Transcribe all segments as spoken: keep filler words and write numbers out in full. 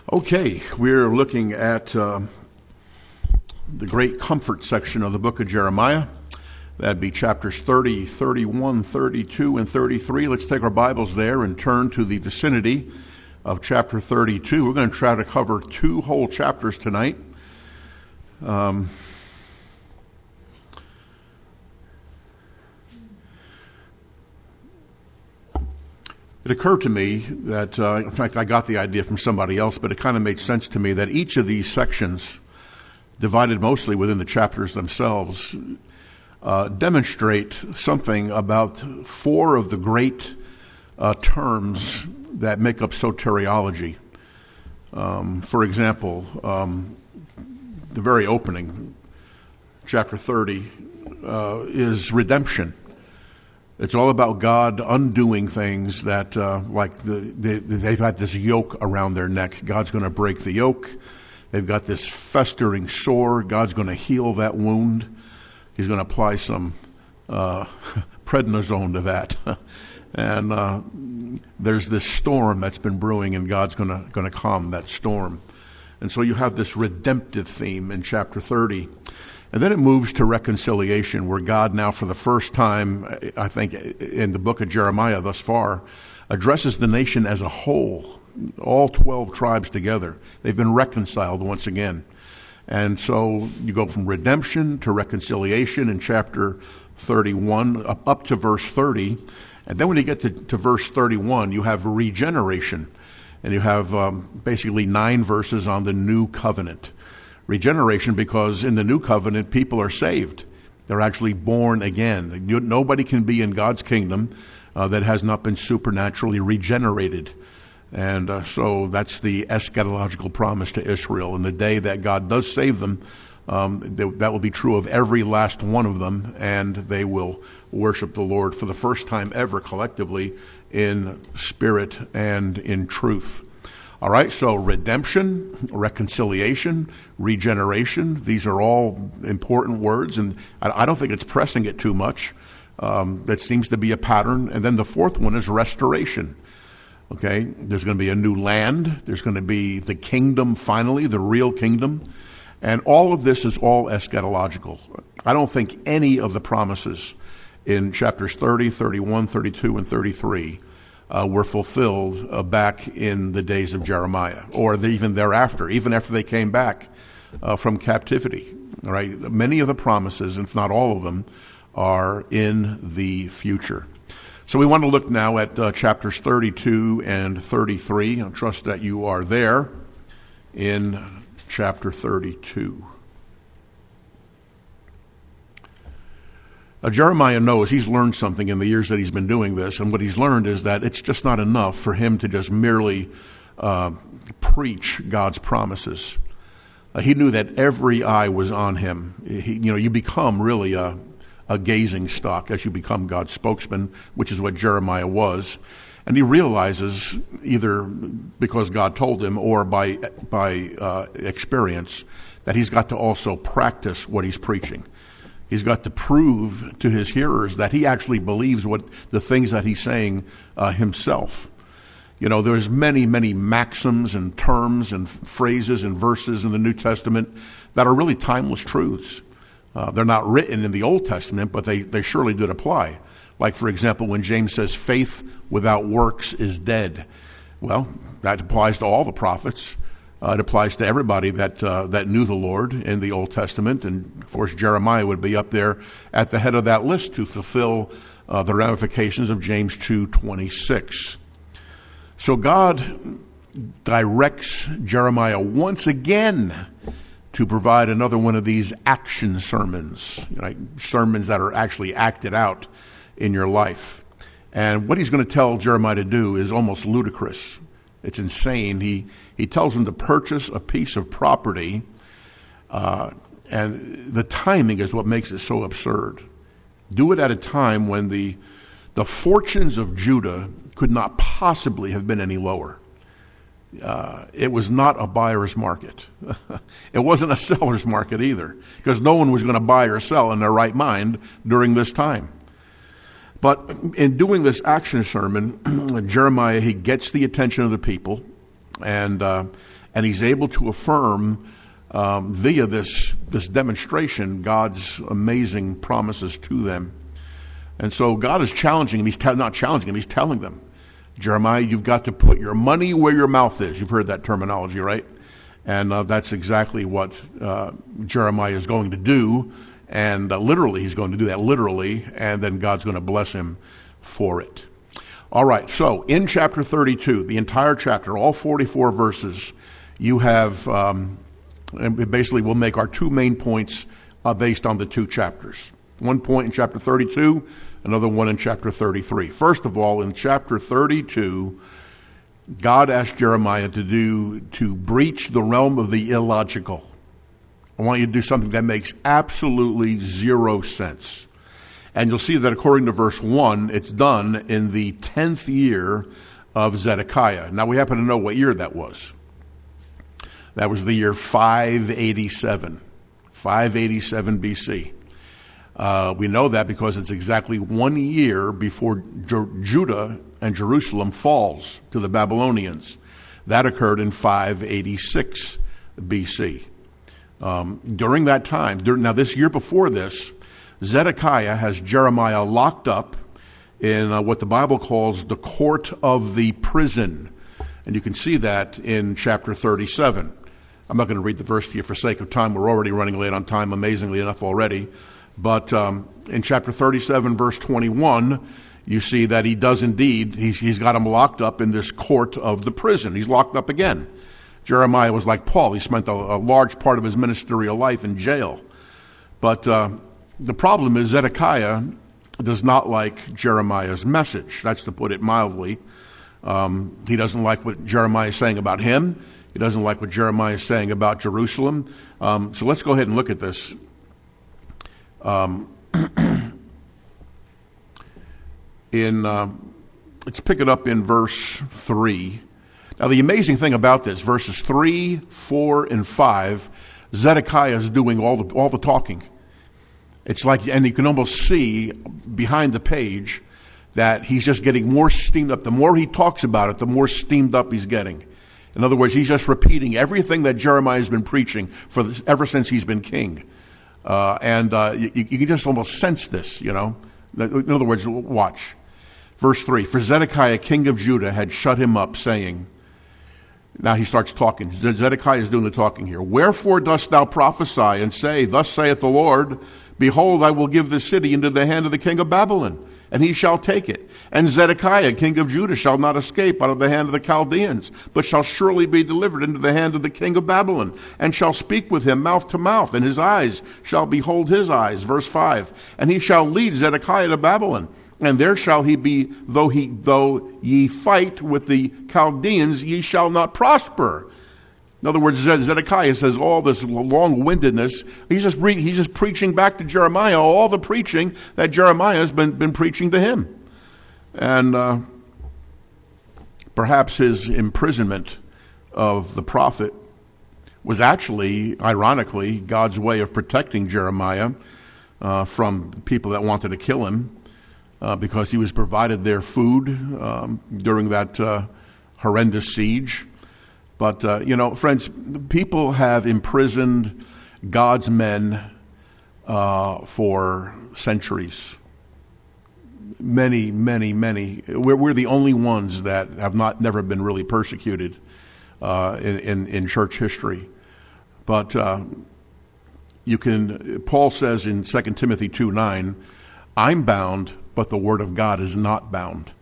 Okay, we're looking at uh, the great comfort section of the book of Jeremiah. That'd be chapters thirty, thirty-one, thirty-two, and thirty-three. Let's take our Bibles there and turn to the vicinity of chapter thirty-two. We're going to try to cover two whole chapters tonight. Um, It occurred to me that, uh, in fact, I got the idea from somebody else, but it kind of made sense to me that each of these sections, divided mostly within the chapters themselves, uh, demonstrate something about four of the great uh, terms that make up soteriology. Um, for example, um, the very opening, chapter thirty, uh, is redemption. It's all about God undoing things that, uh, like the, they, they've had this yoke around their neck. God's going to break the yoke. They've got this festering sore. God's going to heal that wound. He's going to apply some uh, prednisone to that. and uh, there's this storm that's been brewing, and God's going to going to calm that storm. And so you have this redemptive theme in chapter thirty. And then it moves to reconciliation, where God now, for the first time, I think, in the book of Jeremiah thus far, addresses the nation as a whole, all twelve tribes together. They've been reconciled once again. And so you go from redemption to reconciliation in chapter thirty-one up, up to verse thirty. And then when you get to, to verse thirty-one, you have regeneration. And you have um, basically nine verses on the new covenant. Regeneration, because in the new covenant, people are saved. They're actually born again. Nobody can be in God's kingdom uh, that has not been supernaturally regenerated. And uh, so that's the eschatological promise to Israel. In the day that God does save them, um, that will be true of every last one of them, and they will worship the Lord for the first time ever collectively in spirit and in truth. All right, so redemption, reconciliation, regeneration, these are all important words, and I don't think it's pressing it too much. Um, that seems to be a pattern. And then the fourth one is restoration. Okay, there's going to be a new land. There's going to be the kingdom finally, the real kingdom. And all of this is all eschatological. I don't think any of the promises in chapters thirty, thirty-one, thirty-two, and thirty-three Uh, were fulfilled uh, back in the days of Jeremiah, or the, even thereafter, even after they came back uh, from captivity. All right, many of the promises, if not all of them, are in the future. So we want to look now at uh, chapters thirty-two and thirty-three. I trust that you are there in chapter thirty-two. Uh, Jeremiah knows he's learned something in the years that he's been doing this, and what he's learned is that it's just not enough for him to just merely uh, preach God's promises. Uh, he knew that every eye was on him. He, you know, you become really a, a gazing stock as you become God's spokesman, which is what Jeremiah was. And he realizes, either because God told him or by by uh, experience, that he's got to also practice what he's preaching. He's got to prove to his hearers that he actually believes what the things that he's saying uh, himself. You know, there's many, many maxims and terms and phrases and verses in the New Testament that are really timeless truths. Uh, they're not written in the Old Testament, but they, they surely did apply. Like, for example, when James says faith without works is dead. Well, that applies to all the prophets. Uh, it applies to everybody that uh, that knew the Lord in the Old Testament. And, of course, Jeremiah would be up there at the head of that list to fulfill uh, the ramifications of James two twenty-six. So God directs Jeremiah once again to provide another one of these action sermons, right? Sermons that are actually acted out in your life. And what he's going to tell Jeremiah to do is almost ludicrous. It's insane. He he tells him to purchase a piece of property, uh, and the timing is what makes it so absurd. Do it at a time when the the fortunes of Judah could not possibly have been any lower. Uh, it was not a buyer's market. It wasn't a seller's market either, because no one was going to buy or sell in their right mind during this time. But in doing this action sermon, Jeremiah, he gets the attention of the people, and uh, And he's able to affirm um, via this, this demonstration God's amazing promises to them. And so God is challenging him. He's te- not challenging him. He's telling them, Jeremiah, you've got to put your money where your mouth is. You've heard that terminology, right? And uh, that's exactly what uh, Jeremiah is going to do. And uh, literally, he's going to do that literally. And then God's going to bless him for it. All right. So in chapter thirty-two, the entire chapter, all forty-four verses, you have, um, and basically we'll make our two main points uh, based on the two chapters. One point in chapter thirty-two, another one in chapter thirty-three. First of all, in chapter thirty-two, God asked Jeremiah to do, to breach the realm of the illogical. I want you to do something that makes absolutely zero sense. And you'll see that according to verse one, it's done in the tenth year of Zedekiah. Now we happen to know what year that was. That was the year five eighty-seven. five eighty-seven B C. Uh, we know that because it's exactly one year before Jer- Judah and Jerusalem falls to the Babylonians. That occurred in five eighty-six B C. Um, during that time, during, now this year before this, Zedekiah has Jeremiah locked up in uh, what the Bible calls the court of the prison. And you can see that in chapter thirty-seven. I'm not going to read the verse to you for sake of time. We're already running late on time, amazingly enough already. But um, in chapter thirty-seven, verse twenty-one, you see that he does indeed, he's, he's got him locked up in this court of the prison. He's locked up again. Jeremiah was like Paul. He spent a, a large part of his ministerial life in jail. But uh, the problem is Zedekiah does not like Jeremiah's message. That's to put it mildly. Um, he doesn't like what Jeremiah is saying about him. He doesn't like what Jeremiah is saying about Jerusalem. Um, so let's go ahead and look at this. Um, in uh, let's pick it up in verse three. Now, the amazing thing about this, verses three, four, and five, Zedekiah is doing all the all the talking. It's like, and you can almost see behind the page that he's just getting more steamed up. The more he talks about it, the more steamed up he's getting. In other words, he's just repeating everything that Jeremiah has been preaching for this, ever since he's been king. Uh, and uh, you, you can just almost sense this, you know. In other words, watch. Verse three, for Zedekiah, king of Judah, had shut him up, saying, now he starts talking. Zedekiah is doing the talking here. Wherefore dost thou prophesy and say, thus saith the Lord, behold, I will give this city into the hand of the king of Babylon, and he shall take it. And Zedekiah, king of Judah, shall not escape out of the hand of the Chaldeans, but shall surely be delivered into the hand of the king of Babylon, and shall speak with him mouth to mouth, and his eyes shall behold his eyes. Verse five, and he shall lead Zedekiah to Babylon, and there shall he be, though he though ye fight with the Chaldeans, ye shall not prosper. In other words, Zedekiah says all this long-windedness. He's just re- he's just preaching back to Jeremiah all the preaching that Jeremiah has been, been preaching to him. And uh, perhaps his imprisonment of the prophet was actually, ironically, God's way of protecting Jeremiah uh, from people that wanted to kill him uh, because he was provided their food um, during that uh, horrendous siege. But, uh, you know, friends, people have imprisoned God's men uh, for centuries. Many, many, many. We're, we're the only ones that have not never been really persecuted uh, in, in, in church history. But uh, you can, Paul says in Second Timothy two nine, I'm bound, but the word of God is not bound.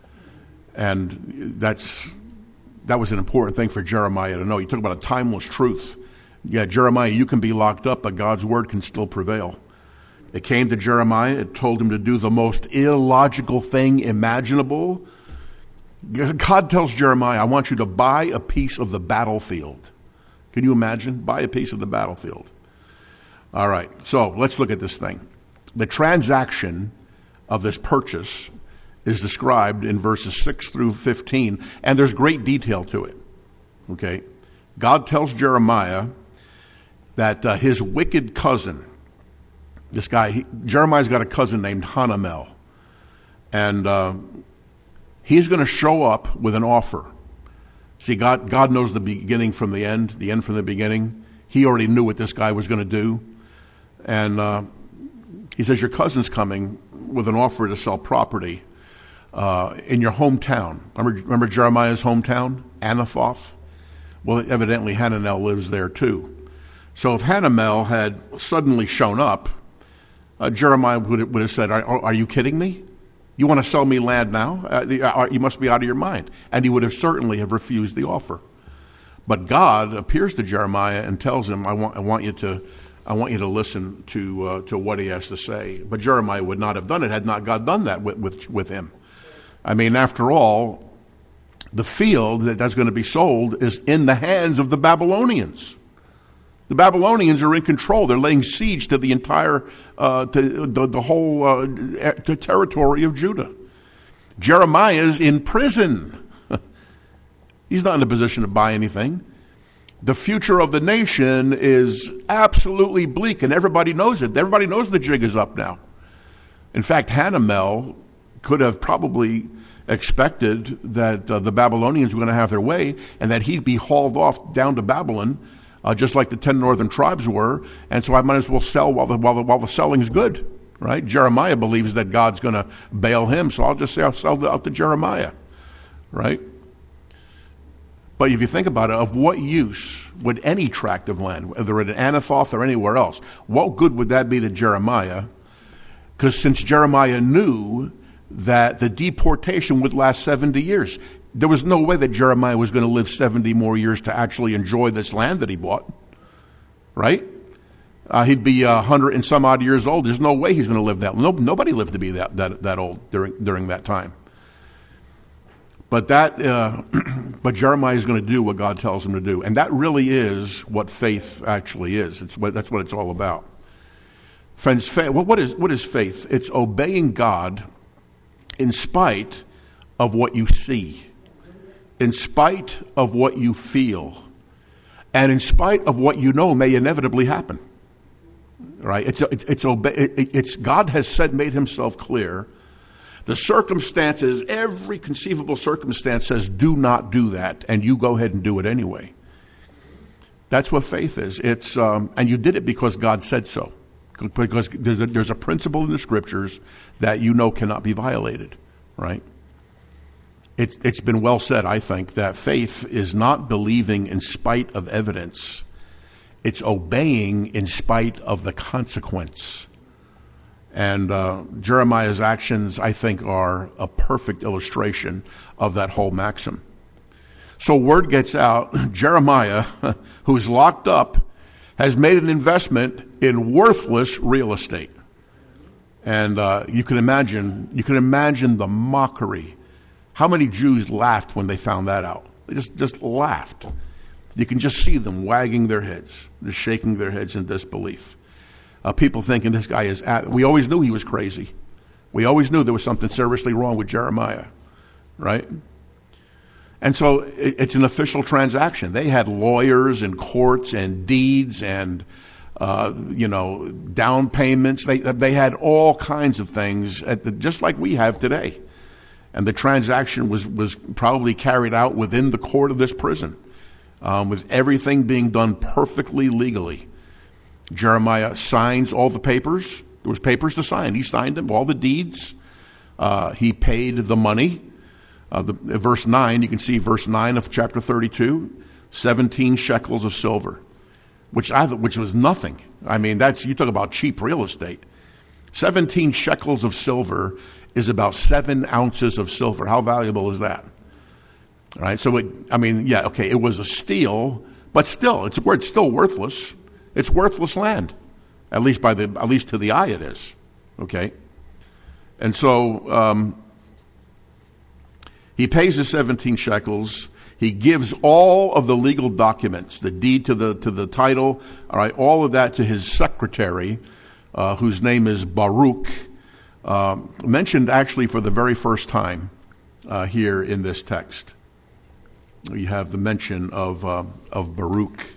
And that's... That was an important thing for Jeremiah to know. He talked about a timeless truth. Yeah, Jeremiah, you can be locked up, but God's word can still prevail. It came to Jeremiah. It told him to do the most illogical thing imaginable. God tells Jeremiah, I want you to buy a piece of the battlefield. Can you imagine? Buy a piece of the battlefield. All right, so let's look at this thing. The transaction of this purchase is described in verses six through fifteen, and there's great detail to it. Okay? God tells Jeremiah that uh, his wicked cousin, this guy, he, Jeremiah's got a cousin named Hanamel, and uh, he's going to show up with an offer See, God, God knows the beginning from the end, the end from the beginning. He already knew what this guy was going to do. And uh, he says, your cousin's coming with an offer to sell property uh, in your hometown. Remember, remember Jeremiah's hometown, Anathoth? Well, evidently Hananel lives there too. So if Hanamel had suddenly shown up, uh, Jeremiah would, would have said, are, are you kidding me? You want to sell me land now? Uh, you must be out of your mind. And he would have certainly have refused the offer. But God appears to Jeremiah and tells him, I want, I want you to, I want you to listen to uh, to what he has to say. But Jeremiah would not have done it had not God done that with, with, with him. I mean, after all, the field that that's going to be sold is in the hands of the Babylonians. The Babylonians are in control. They're laying siege to the entire, uh, to the, the whole uh, to territory of Judah. Jeremiah's in prison. He's not in a position to buy anything. The future of the nation is absolutely bleak, and everybody knows it. Everybody knows the jig is up now. In fact, Hanamel could have probably expected that uh, the Babylonians were going to have their way and that he'd be hauled off down to Babylon, uh, just like the ten northern tribes were. And so I might as well sell while the, while the, while the selling's good, right? Jeremiah believes that God's going to bail him, so I'll just say I'll sell out to Jeremiah, right? But if you think about it, of what use would any tract of land, whether in Anathoth or anywhere else, what good would that be to Jeremiah? Because since Jeremiah knew that the deportation would last seventy years, there was no way that Jeremiah was going to live seventy more years to actually enjoy this land that he bought, right? Uh, he'd be a hundred and some odd years old. There's no way he's going to live that. No, nobody lived to be that that, that old during during that time. But that, uh, but Jeremiah is going to do what God tells him to do, and that really is what faith actually is. It's what that's what it's all about, friends. Faith, what is what is faith? It's obeying God in spite of what you see, in spite of what you feel, and in spite of what you know may inevitably happen. Right? It's it's it's, obey, it, it's God has said, made himself clear. The circumstances, every conceivable circumstance says, do not do that, and you go ahead and do it anyway. That's what faith is. It's um, and you did it because God said so. Because there's a, there's a principle in the scriptures that you know cannot be violated, right? It's, it's been well said, I think, that faith is not believing in spite of evidence. It's obeying in spite of the consequence. And uh, Jeremiah's actions, I think, are a perfect illustration of that whole maxim. So word gets out, Jeremiah, who's locked up, has made an investment in worthless real estate. And uh, you can imagine, you can imagine the mockery. How many Jews laughed when they found that out? They just, just laughed. You can just see them wagging their heads, just shaking their heads in disbelief. Uh, people thinking this guy is, at, we always knew he was crazy. We always knew there was something seriously wrong with Jeremiah, right? And so it, it's an official transaction. They had lawyers and courts and deeds and, uh, you know, down payments. They they had all kinds of things, at the, just like we have today. And the transaction was, was probably carried out within the court of this prison, um, with everything being done perfectly legally. Jeremiah signs all the papers. There was papers to sign. He signed them, all the deeds. Uh, he paid the money. Uh, the, verse nine, you can see verse nine of chapter thirty-two, seventeen shekels of silver, which I which was nothing. I mean, that's, you talk about cheap real estate. seventeen shekels of silver is about seven ounces of silver. How valuable is that? All right. So, it, I mean, yeah, okay, it was a steal, but still, it's it's still worthless. It's worthless land, at least by the at least to the eye it is. Okay, and so um, he pays the seventeen shekels. He gives all of the legal documents, the deed to the to the title, all right, all of that to his secretary, uh, whose name is Baruch, uh, mentioned actually for the very first time uh, here in this text. You have the mention of uh, of Baruch.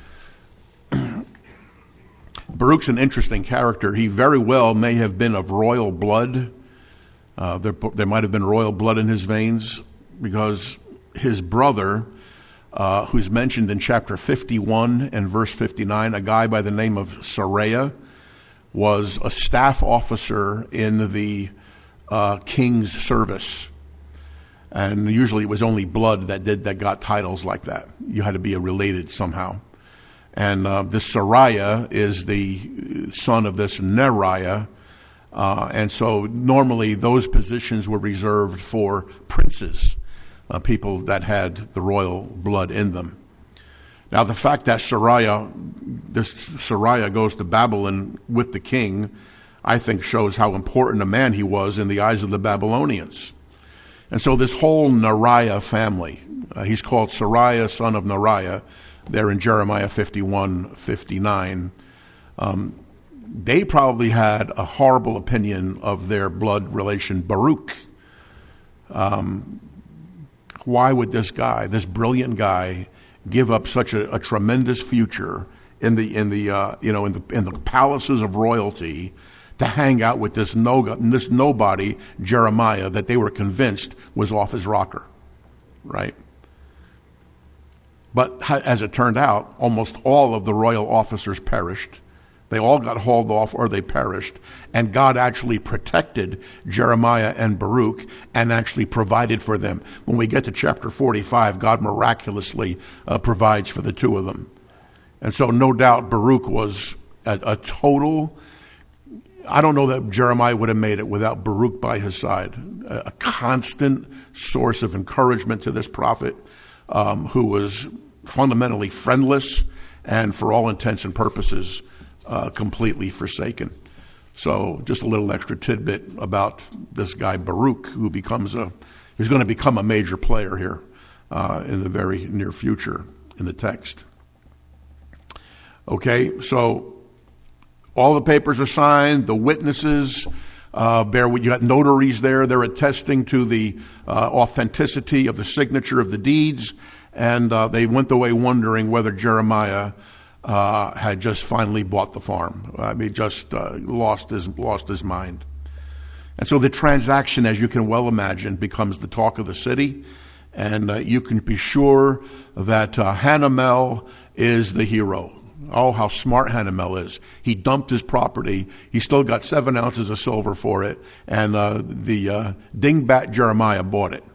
Baruch's an interesting character. He very well may have been of royal blood. Uh, there, there might have been royal blood in his veins because his brother uh, who's mentioned in chapter fifty-one and verse fifty-nine, a guy by the name of Seraiah, was a staff officer in the uh, king's service. And usually it was only blood that did that got titles like that. You had to be related somehow. And uh, this Seraiah is the son of this Neriah. Uh, and so normally those positions were reserved for princes, uh, people that had the royal blood in them. Now the fact that Seraiah, this Seraiah goes to Babylon with the king, I think shows how important a man he was in the eyes of the Babylonians. And so this whole Neriah family, uh, he's called Seraiah, son of Neriah, there in Jeremiah fifty-one, fifty-nine. Um, they probably had a horrible opinion of their blood relation, Baruch. Um, why would this guy, this brilliant guy, give up such a, a tremendous future in the in the uh, you know in the in the palaces of royalty to hang out with this no this nobody Jeremiah that they were convinced was off his rocker, right? But as it turned out, almost all of the royal officers perished. They all got hauled off or they perished. And God actually protected Jeremiah and Baruch and actually provided for them. When we get to chapter forty-five, God miraculously uh, provides for the two of them. And so no doubt Baruch was a, a total, I don't know that Jeremiah would have made it without Baruch by his side. A, a constant source of encouragement to this prophet um, who was fundamentally friendless and for all intents and purposes Uh, completely forsaken. So just a little extra tidbit about this guy Baruch, who becomes a, he's going to become a major player here uh, in the very near future in the text. Okay, so all the papers are signed, the witnesses uh, bear, you got notaries there, they're attesting to the uh, authenticity of the signature of the deeds, and uh, they went away wondering whether Jeremiah Uh, had just finally bought the farm. I mean, just uh, lost his lost his mind. And so the transaction, as you can well imagine, becomes the talk of the city. And uh, you can be sure that uh, Hanamel is the hero. Oh, how smart Hanamel is. He dumped his property. He still got seven ounces of silver for it. And uh, the uh, dingbat Jeremiah bought it.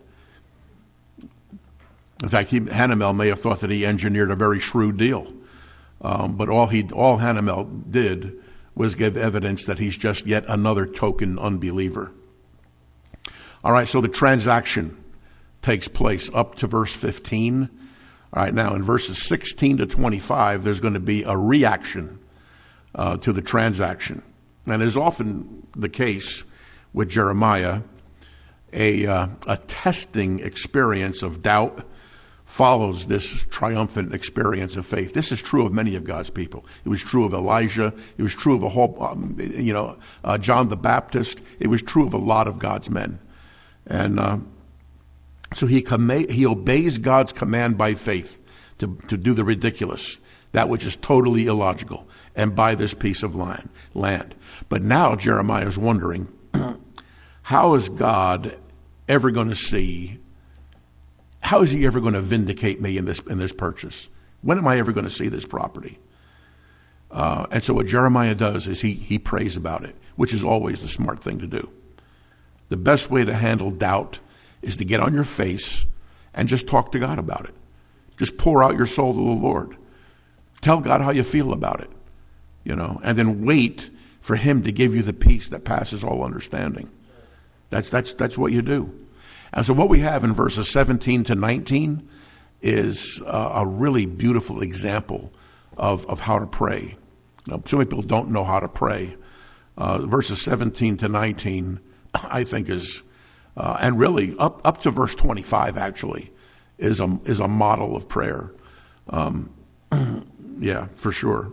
In fact, he, Hanamel may have thought that he engineered a very shrewd deal. Um, but all he, all Hanamel did was give evidence that he's just yet another token unbeliever. All right, so the transaction takes place up to verse fifteen. All right, now in verses sixteen to twenty-five, there's going to be a reaction uh, to the transaction. And as often the case with Jeremiah, a, uh, a testing experience of doubt follows this triumphant experience of faith. This is true of many of God's people. It was true of Elijah. It was true of a whole, um, you know, uh, John the Baptist. It was true of a lot of God's men. And uh, so he com- he obeys God's command by faith to, to do the ridiculous, that which is totally illogical, and buy this piece of land. land. But now Jeremiah is wondering, how is God ever going to see How is he ever going to vindicate me in this in this purchase? When am I ever going to see this property? Uh, and so what Jeremiah does is he he prays about it, which is always the smart thing to do. The best way to handle doubt is to get on your face and just talk to God about it. Just pour out your soul to the Lord. Tell God how you feel about it, you know, and then wait for him to give you the peace that passes all understanding. That's that's that's what you do. And so what we have in verses seventeen to nineteen is uh, a really beautiful example of, of how to pray. Now, so many people don't know how to pray. Uh, verses seventeen to nineteen, I think, is, uh, and really up, up to verse twenty-five, actually, is a, is a model of prayer. Um, yeah, for sure.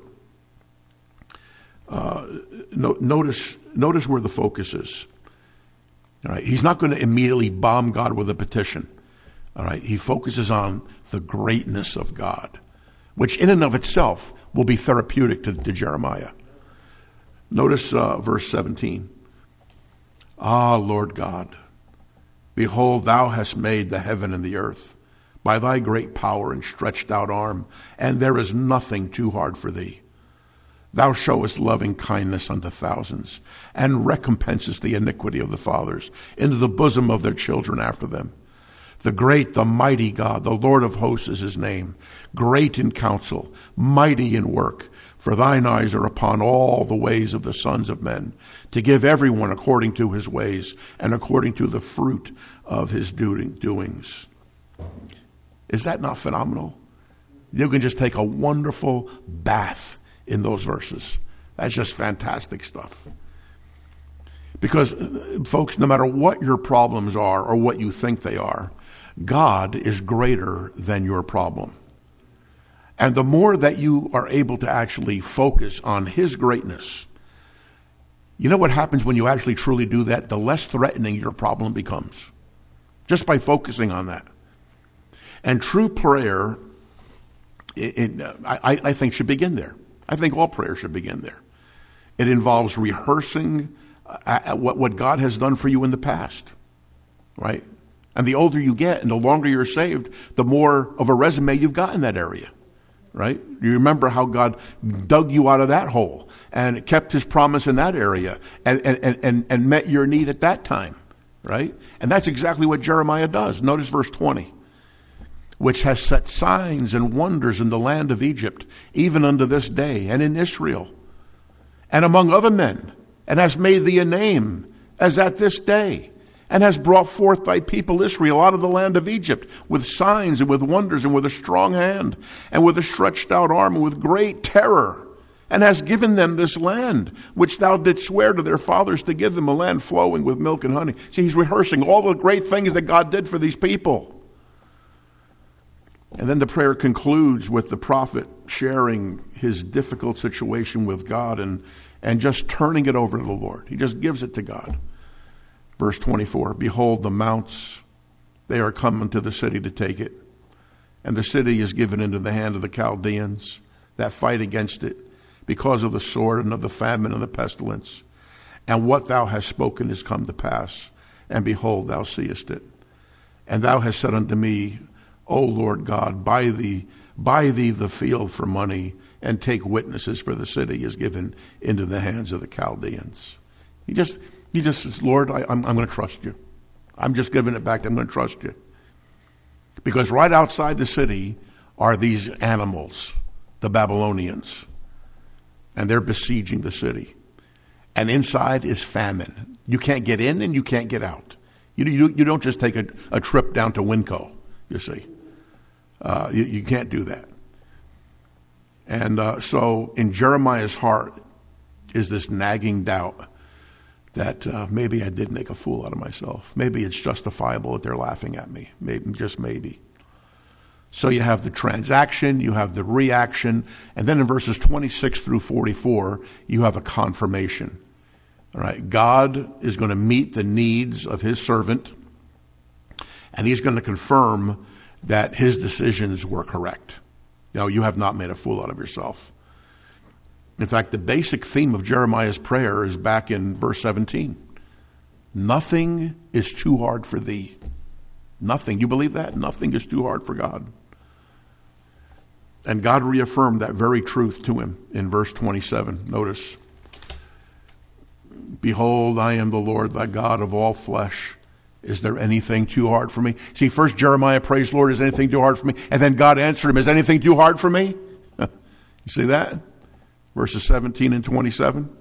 Uh, no, notice, notice where the focus is. All right, he's not going to immediately bomb God with a petition. All right, he focuses on the greatness of God, which in and of itself will be therapeutic to, to Jeremiah. Notice uh, verse seventeen. Ah, Lord God, behold, thou hast made the heaven and the earth, by thy great power and stretched out arm, and there is nothing too hard for thee. Thou showest loving kindness unto thousands, and recompensest the iniquity of the fathers into the bosom of their children after them. The great, the mighty God, the Lord of hosts is his name, great in counsel, mighty in work. For thine eyes are upon all the ways of the sons of men, to give everyone according to his ways and according to the fruit of his doings. Is that not phenomenal? You can just take a wonderful bath in those verses. That's just fantastic stuff. Because, folks, no matter what your problems are or what you think they are, God is greater than your problem. And the more that you are able to actually focus on his greatness, you know what happens when you actually truly do that? The less threatening your problem becomes, just by focusing on that. And true prayer, it, it, I, I think, should begin there. I think all prayer should begin there. It involves rehearsing uh, what, what God has done for you in the past, right? And the older you get and the longer you're saved, the more of a resume you've got in that area, right? You remember how God dug you out of that hole and kept his promise in that area and, and, and, and met your need at that time, right? And that's exactly what Jeremiah does. Notice verse twenty. Which has set signs and wonders in the land of Egypt, even unto this day, and in Israel, and among other men, and has made thee a name, as at this day, and has brought forth thy people Israel out of the land of Egypt, with signs and with wonders, and with a strong hand, and with a stretched out arm, and with great terror, and has given them this land, which thou didst swear to their fathers to give them, a land flowing with milk and honey. See, he's rehearsing all the great things that God did for these people. And then the prayer concludes with the prophet sharing his difficult situation with God and, and just turning it over to the Lord. He just gives it to God. Verse twenty-four, behold the mounts, they are come unto the city to take it. And the city is given into the hand of the Chaldeans that fight against it because of the sword and of the famine and the pestilence. And what thou hast spoken is come to pass. And behold, thou seest it. And thou hast said unto me, O Lord God, buy thee, buy thee the field for money, and take witnesses, for the city is given into the hands of the Chaldeans. He just, he just says, Lord, I, I'm, I'm going to trust you. I'm just giving it back. I'm going to trust you. Because right outside the city are these animals, the Babylonians, and they're besieging the city. And inside is famine. You can't get in and you can't get out. You, you, you don't just take a, a trip down to Winco, you see. Uh, you, you can't do that. And uh, so in Jeremiah's heart is this nagging doubt that uh, maybe I did make a fool out of myself. Maybe it's justifiable that they're laughing at me. Maybe, just maybe. So you have the transaction, you have the reaction, and then in verses twenty-six through forty-four, you have a confirmation. All right, God is going to meet the needs of his servant, and he's going to confirm that his decisions were correct. No, you have not made a fool out of yourself. In fact, the basic theme of Jeremiah's prayer is back in verse seventeen. Nothing is too hard for thee. Nothing. You believe that? Nothing is too hard for God. And God reaffirmed that very truth to him in verse twenty-seven. Notice, behold, I am the Lord, thy God of all flesh. Is there anything too hard for me? See, first Jeremiah prays, Lord, is anything too hard for me? And then God answered him, is anything too hard for me? You see that? Verses seventeen and twenty-seven.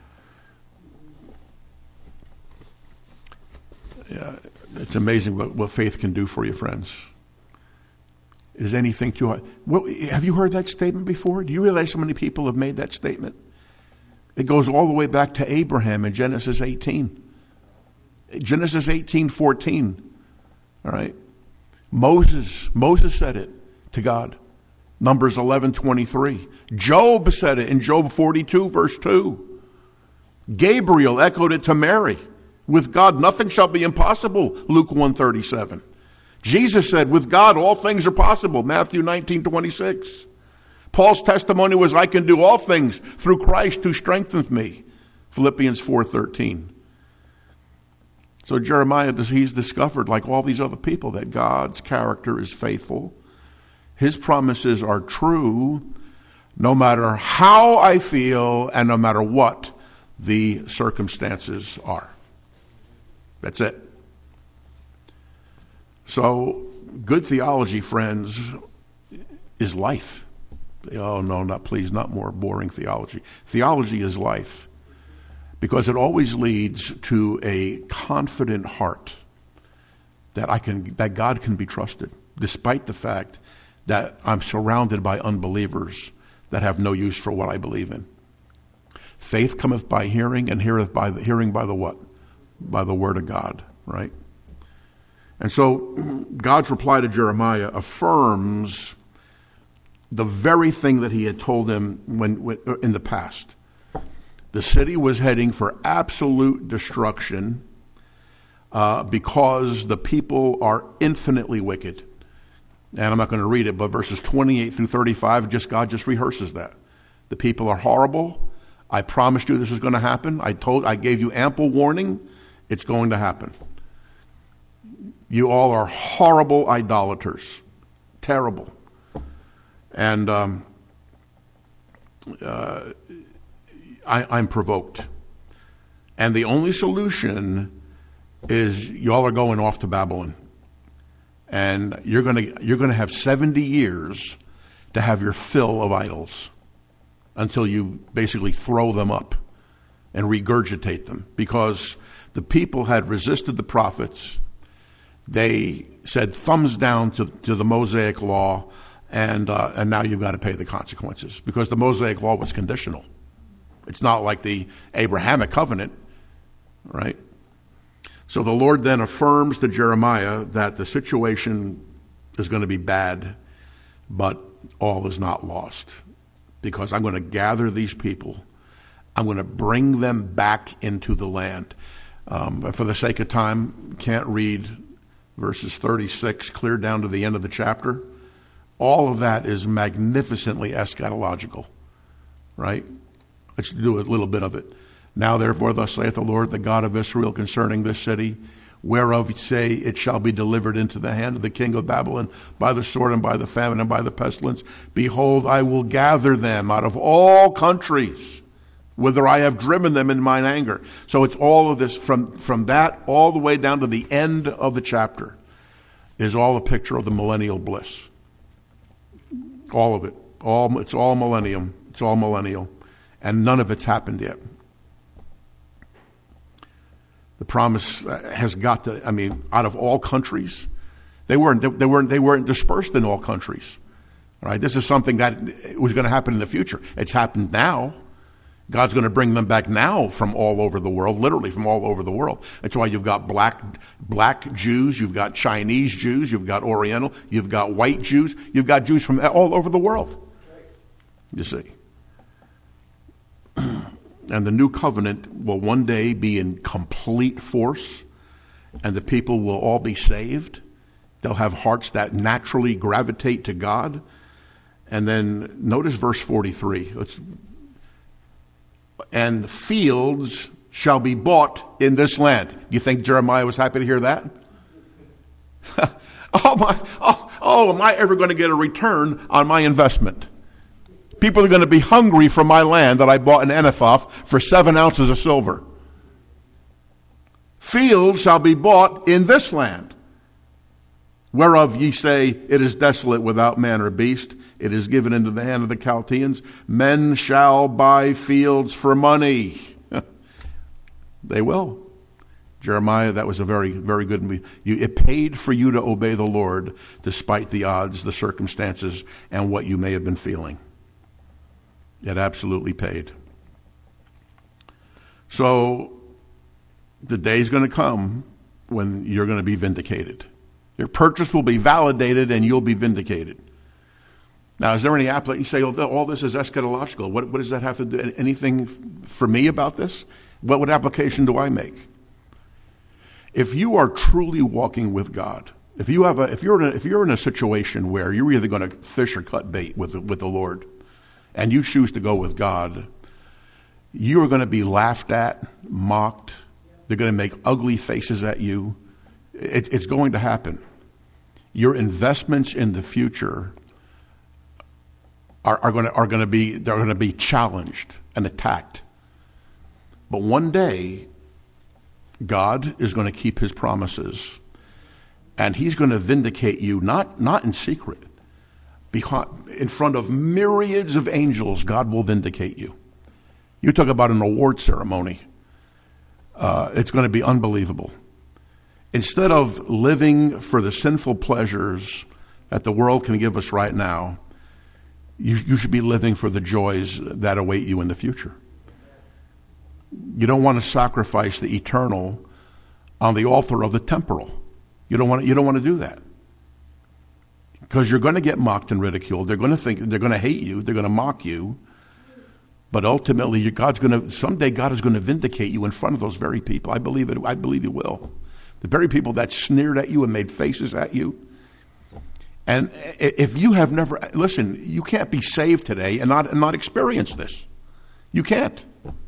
Yeah, it's amazing what, what faith can do for you, friends. Is anything too hard? Well, have you heard that statement before? Do you realize how many people have made that statement? It goes all the way back to Abraham in Genesis eighteen. Genesis eighteen fourteen. All right. Moses, Moses said it to God. Numbers eleven twenty-three. Job said it in Job forty-two, verse two. Gabriel echoed it to Mary. With God, nothing shall be impossible. Luke one thirty-seven. Jesus said, with God, all things are possible. Matthew nineteen twenty-six. Paul's testimony was, I can do all things through Christ who strengthens me. Philippians four thirteen. So Jeremiah, he's discovered, like all these other people, that God's character is faithful. His promises are true, no matter how I feel and no matter what the circumstances are. That's it. So, good theology, friends, is life. Oh, no, not please, not more boring theology. Theology is life because it always leads to a confident heart that I can, that God can be trusted, despite the fact that I'm surrounded by unbelievers that have no use for what I believe in. Faith cometh by hearing, and heareth by the, hearing by the what? By the word of God, right? And so God's reply to Jeremiah affirms the very thing that he had told him when, when in the past. The city was heading for absolute destruction uh, because the people are infinitely wicked. And I'm not going to read it, but verses twenty-eight through thirty-five, just God just rehearses that. The people are horrible. I promised you this was going to happen. I told, I gave you ample warning. It's going to happen. You all are horrible idolaters. Terrible. And um, uh, I, I'm provoked. And the only solution is y'all are going off to Babylon. And you're going to you're going to have seventy years to have your fill of idols until you basically throw them up and regurgitate them. Because the people had resisted the prophets. They said thumbs down to, to the Mosaic law, and uh, and now you've got to pay the consequences. Because the Mosaic law was conditional. It's not like the Abrahamic covenant, right? So the Lord then affirms to Jeremiah that the situation is going to be bad, but all is not lost. Because I'm going to gather these people. I'm going to bring them back into the land. Um, but for the sake of time, can't read verses thirty-six clear down to the end of the chapter. All of that is magnificently eschatological, right? Let's do a little bit of it. Now therefore thus saith the Lord, the God of Israel, concerning this city, whereof say it shall be delivered into the hand of the king of Babylon by the sword and by the famine and by the pestilence. Behold, I will gather them out of all countries, whither I have driven them in mine anger. So it's all of this, from, from that all the way down to the end of the chapter, is all a picture of the millennial bliss. All of it. All, it's all millennium. It's all millennial. And none of it's happened yet. The promise has got to, I mean, out of all countries. They weren't, they weren't, they weren't dispersed in all countries. All right? This is something that was going to happen in the future. It's happened now. God's going to bring them back now from all over the world, literally from all over the world. That's why you've got black black Jews, you've got Chinese Jews, you've got Oriental, you've got white Jews, you've got Jews from all over the world. You see. And the new covenant will one day be in complete force, and the people will all be saved. They'll have hearts that naturally gravitate to God. And then notice verse forty-three. Let's and fields shall be bought in this land. You think Jeremiah was happy to hear that? oh, my, oh, oh, am I ever going to get a return on my investment? People are going to be hungry for my land that I bought in Anathoth for seven ounces of silver. Fields shall be bought in this land, whereof ye say, it is desolate without man or beast. It is given into the hand of the Chaldeans. Men shall buy fields for money. They will. Jeremiah, that was a very, very good movie. You, it paid for you to obey the Lord despite the odds, the circumstances, and what you may have been feeling. It absolutely paid. So the day's going to come when you're going to be vindicated. Your purchase will be validated and you'll be vindicated. Now, is there any application? You say, oh, all this is eschatological. What, what does that have to do? Anything for me about this? What, what application do I make? If you are truly walking with God, if you have a, if you're in a, if you're in a situation where you're either going to fish or cut bait with with the Lord, and you choose to go with God, you are going to be laughed at, mocked, They're going to make ugly faces at you. It, it's going to happen. Your investments in the future are, are going to are going to be they're going to be challenged and attacked. But one day, God is going to keep his promises, and he's going to vindicate you, not, not in secret. Behind, in front of myriads of angels, God will vindicate you. You talk about an award ceremony. Uh, it's going to be unbelievable. Instead of living for the sinful pleasures that the world can give us right now, you, you should be living for the joys that await you in the future. You don't want to sacrifice the eternal on the altar of the temporal. You don't want to, you don't want to do that. Because you're going to get mocked and ridiculed. They're going to think, they're going to hate you. They're going to mock you. But ultimately, God's going to, someday God is going to vindicate you in front of those very people. I believe it. I believe he will. The very people that sneered at you and made faces at you. And if you have never, listen, you can't be saved today and not, and not experience this. You can't.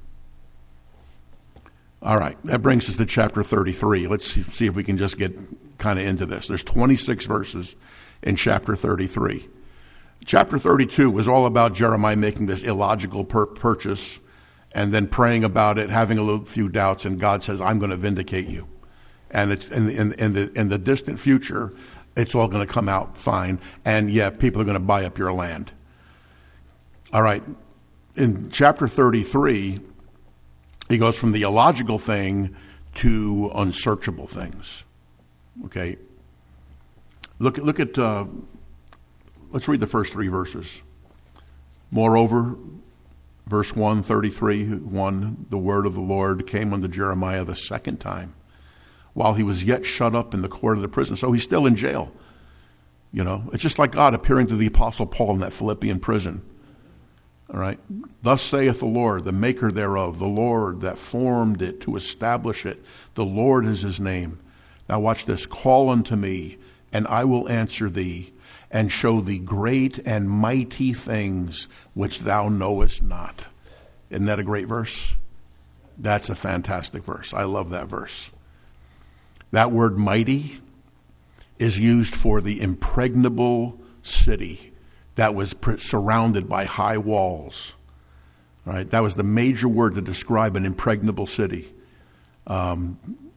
All right, that brings us to chapter thirty-three. Let's see, see if we can just get kind of into this. There's twenty-six verses in chapter thirty-three. Chapter thirty-two was all about Jeremiah making this illogical per- purchase and then praying about it, having a little few doubts, and God says, I'm going to vindicate you. And it's in, in, in, the, in the distant future, it's all going to come out fine. And yeah, people are going to buy up your land. All right, in chapter thirty-three, he goes from the illogical thing to unsearchable things. Okay. Look, look at, uh, let's read the first three verses. Moreover, verse one, thirty-three, one, the word of the Lord came unto Jeremiah the second time while he was yet shut up in the court of the prison. So he's still in jail. You know, it's just like God appearing to the Apostle Paul in that Philippian prison. All right. Thus saith the Lord, the maker thereof, the Lord that formed it to establish it. The Lord is his name. Now watch this. Call unto me, and I will answer thee, and show thee great and mighty things which thou knowest not. Isn't that a great verse? That's a fantastic verse. I love that verse. That word mighty is used for the impregnable city that was surrounded by high walls. All right, that was the major word to describe an impregnable city. Um,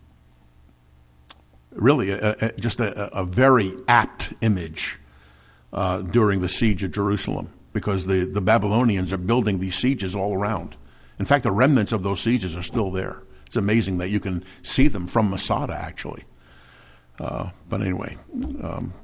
really, a, a, just a, a very apt image uh, during the siege of Jerusalem, because the, the Babylonians are building these sieges all around. In fact, the remnants of those sieges are still there. It's amazing that you can see them from Masada, actually. Uh, but anyway, um,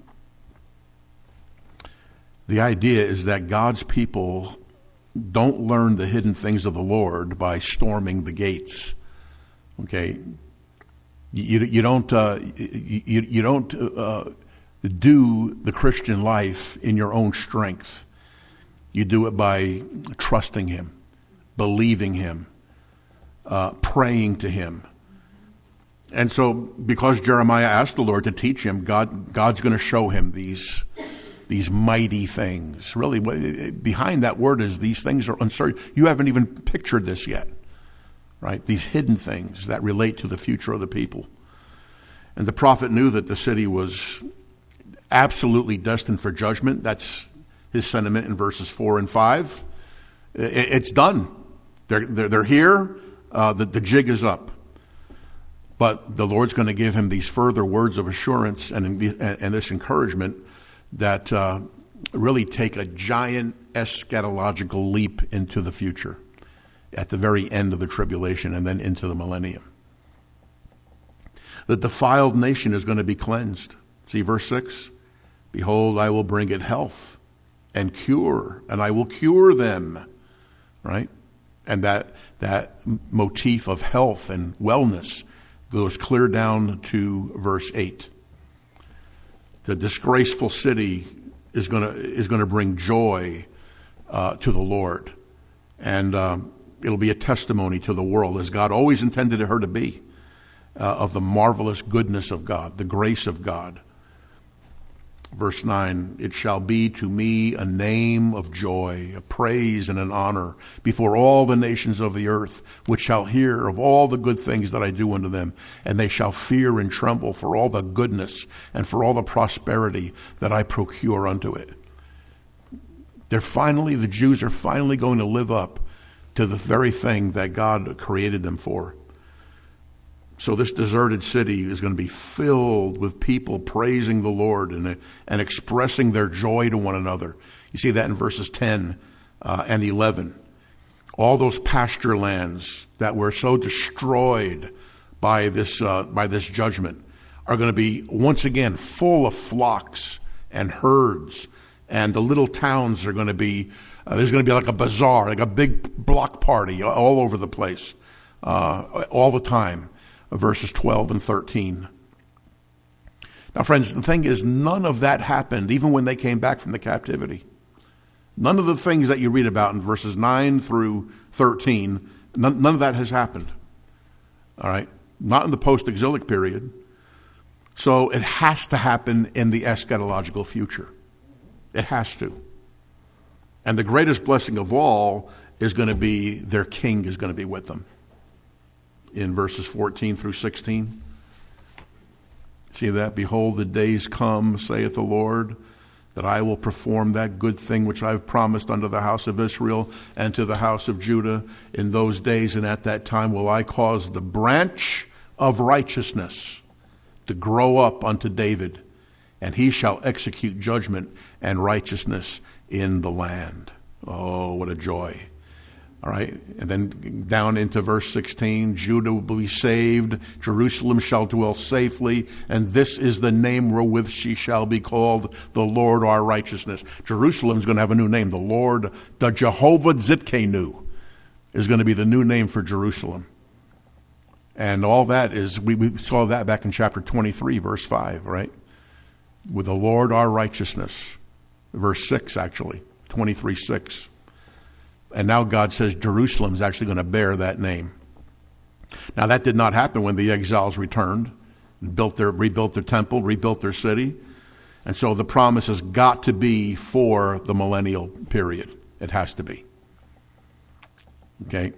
the idea is that God's people don't learn the hidden things of the Lord by storming the gates. Okay, you you don't uh, you you don't uh, do the Christian life in your own strength. You do it by trusting Him, believing Him, uh, praying to Him. And so, because Jeremiah asked the Lord to teach him, God God's going to show him these. These mighty things. Really, behind that word is these things are uncertain. You haven't even pictured this yet, right? These hidden things that relate to the future of the people. And the prophet knew that the city was absolutely destined for judgment. That's his sentiment in verses four and five. It's done. They're, they're, they're here. Uh, the, the jig is up. But the Lord's going to give him these further words of assurance and, and this encouragement that uh, really take a giant eschatological leap into the future at the very end of the tribulation and then into the millennium. The defiled nation is going to be cleansed. See verse six? Behold, I will bring it health and cure, and I will cure them. Right? And that, that motif of health and wellness goes clear down to verse eight. The disgraceful city is going to is going to bring joy uh, to the Lord, and um, it'll be a testimony to the world, as God always intended her to be, uh, of the marvelous goodness of God, the grace of God. Verse nine, it shall be to me a name of joy, a praise and an honor before all the nations of the earth, which shall hear of all the good things that I do unto them, and they shall fear and tremble for all the goodness and for all the prosperity that I procure unto it. They're finally, the Jews are finally going to live up to the very thing that God created them for. So this deserted city is going to be filled with people praising the Lord and, and expressing their joy to one another. You see that in verses ten uh, and eleven. All those pasture lands that were so destroyed by this uh, by this judgment are going to be once again full of flocks and herds, and the little towns are going to be uh, there's going to be like a bazaar, like a big block party all over the place, uh, all the time. Verses twelve and thirteen. Now, friends, the thing is, none of that happened even when they came back from the captivity. None of the things that you read about in verses nine through thirteen, none, none of that has happened. All right? Not in the post-exilic period. So it has to happen in the eschatological future. It has to. And the greatest blessing of all is going to be their king is going to be with them. In verses fourteen through sixteen. See that? Behold, the days come, saith the Lord, that I will perform that good thing which I have promised unto the house of Israel and to the house of Judah. In those days and at that time will I cause the branch of righteousness to grow up unto David, and he shall execute judgment and righteousness in the land. Oh, what a joy. All right, and then down into verse sixteen, Judah will be saved, Jerusalem shall dwell safely, and this is the name wherewith she shall be called, the Lord our righteousness. Jerusalem's going to have a new name. The Lord, the Jehovah Tzidkenu, is going to be the new name for Jerusalem. And all that is, we, we saw that back in chapter twenty-three, verse five, right? With the Lord our righteousness. Verse six, actually, twenty-three six. And now God says Jerusalem is actually going to bear that name. Now that did not happen when the exiles returned, and built their, rebuilt their temple, rebuilt their city. And so the promise has got to be for the millennial period. It has to be. Okay?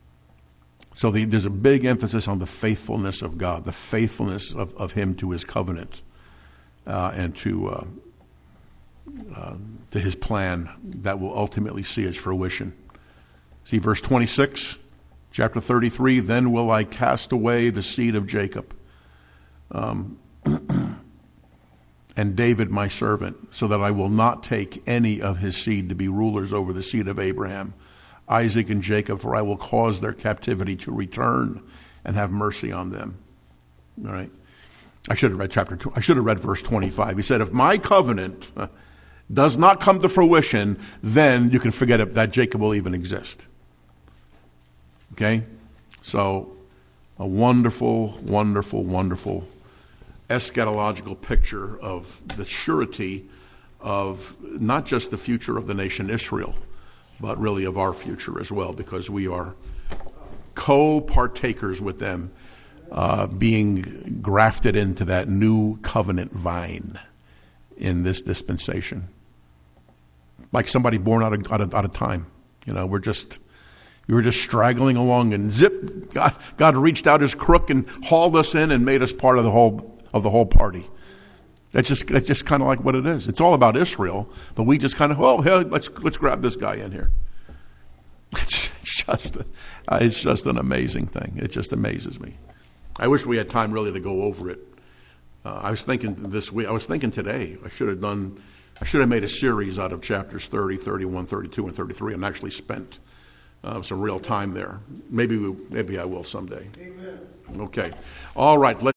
So the, there's a big emphasis on the faithfulness of God, the faithfulness of, of him to his covenant uh, and to... Uh, Uh, to his plan that will ultimately see its fruition. See verse twenty-six, chapter thirty-three, then will I cast away the seed of Jacob um, and David my servant, so that I will not take any of his seed to be rulers over the seed of Abraham, Isaac and Jacob, for I will cause their captivity to return and have mercy on them. All right. I should have read chapter two. I should have read verse twenty-five. He said, if my covenant uh, does not come to fruition, then you can forget it, that Jacob will even exist. Okay? So, a wonderful, wonderful, wonderful eschatological picture of the surety of not just the future of the nation Israel, but really of our future as well, because we are co-partakers with them, uh, being grafted into that new covenant vine in this dispensation. Like somebody born out of, out of, out of time. You know, we're just, we were just straggling along, and zip, God, God reached out his crook and hauled us in and made us part of the whole, of the whole party. That's just, that's just kind of like what it is. It's all about Israel, but we just kind of, oh, hey, let's, let's grab this guy in here. It's just, uh, it's just an amazing thing. It just amazes me. I wish we had time really to go over it. Uh, I was thinking this week, I was thinking today, I should have done, I should have made a series out of chapters thirty, thirty-one, thirty-two, and thirty-three, and actually spent uh, some real time there. Maybe we, maybe I will someday. Amen. Okay. All right. Let's